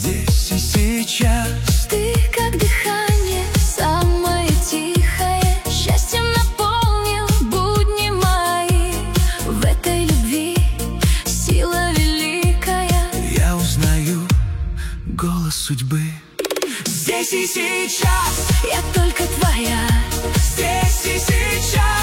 здесь и сейчас. Ты как дыхание, самое тихое, счастьем наполнил будни мои. В этой любви сила великая. Я узнаю голос судьбы. Здесь и сейчас Я только твоя. здесь и сейчас.